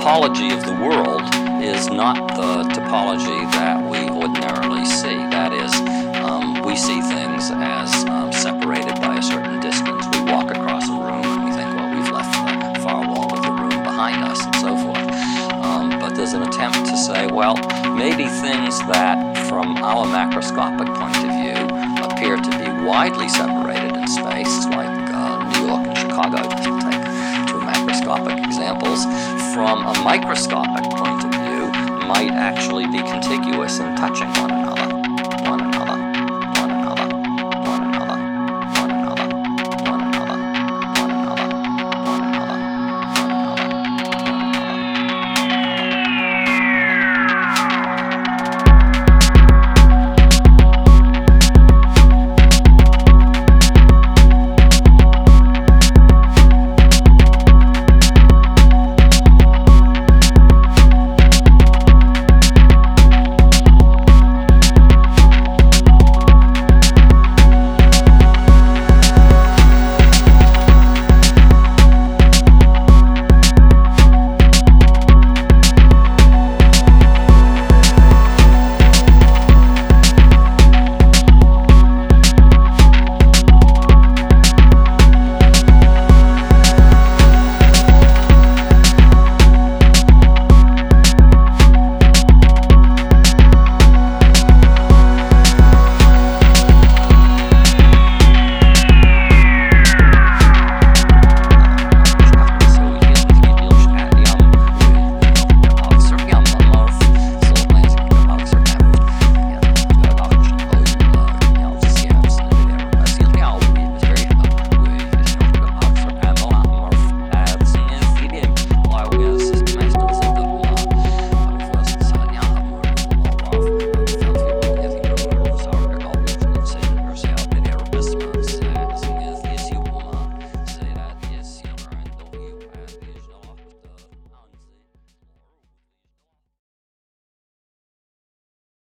topology of the world is not the topology that we ordinarily see. That is, we see things as separated by a certain distance. We walk across a room and we think, well, we've left the far wall of the room behind us and so forth. But there's an attempt to say, well, maybe things that from our macroscopic point of view appear to be widely separated in space, like New York and Chicago, to take two macroscopic examples, from a microscopic point of view might actually be contiguous and touching one another.